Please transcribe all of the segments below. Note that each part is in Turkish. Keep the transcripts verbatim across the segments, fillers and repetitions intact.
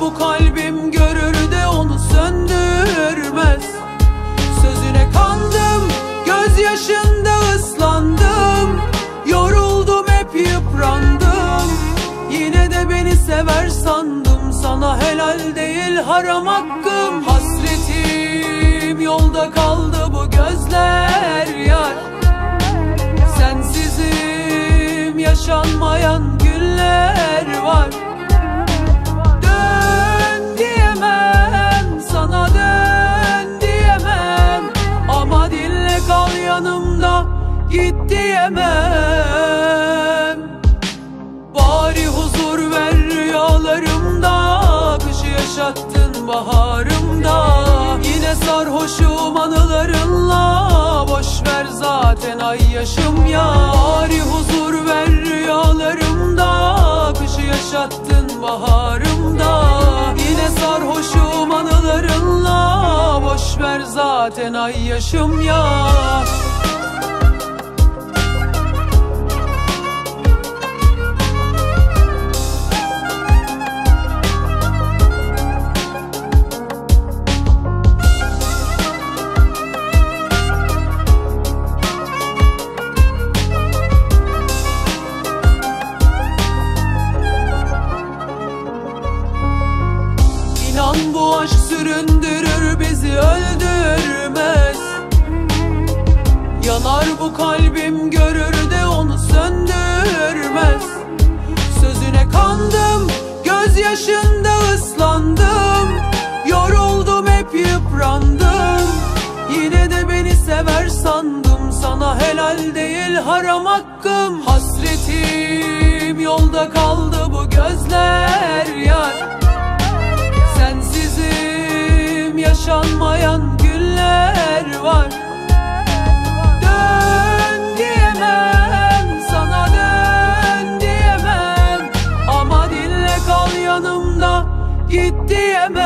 bu kalbim görür de onu söndürmez. Sözüne kandım, gözyaşında ıslandım. Yoruldum, hep yıprandım. Yine de beni sever sandım. Sana helal değil haram hakkım. Hasretim yolda kaldı bu gözler yar. Sensizim yaşanmayan günler var. Dön diyemem, sana dön diyemem. Ama dinle, kal yanımda, git diyemem. Bari huzur ver rüyalarımda. Kışı yaşattın baharımda. Yine sarhoşum anılarınla. Boşver zaten ay yaşım ya. Bari huzur ver rüyalarımda. Kışı yaşattın baharımda. Yine sarhoşum anılarınla. Boşver zaten ay yaşım ya. İnan bu aşk süründürür, bizi öldürmez. Yanar bu kalbim görür de onu söndürmez. Sözüne kandım, gözyaşında ıslandım. Yoruldum, hep yıprandım. Yine de beni sever sandım. Sana helal değil haram hakkım. Hasretim yolda kaldı bu gözler yar. Sensizim yaşanmayan günler var. Dön diyemem, sana dön diyemem. Ama dinle, kal yanımda, git diyemem.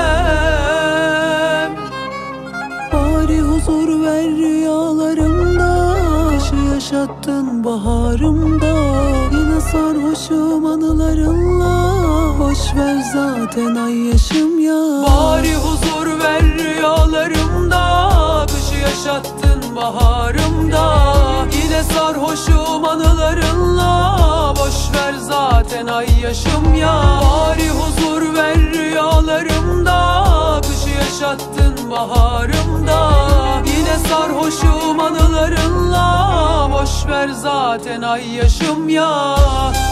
Bari huzur ver rüyalarımda. Kışı yaşattın baharımda. Yine sarhoşum anılarınla. Boşver zaten ay yaşım ya. Bari huzur ver rüyalarımda. Kışı yaşattın baharımda. Yine sarhoşum anılarınla. Boşver zaten ay yaşım ya. Bari huzur ver rüyalarımda. Kışı yaşattın baharımda. Yine sarhoşum anılarınla. Boşver zaten ay yaşım ya.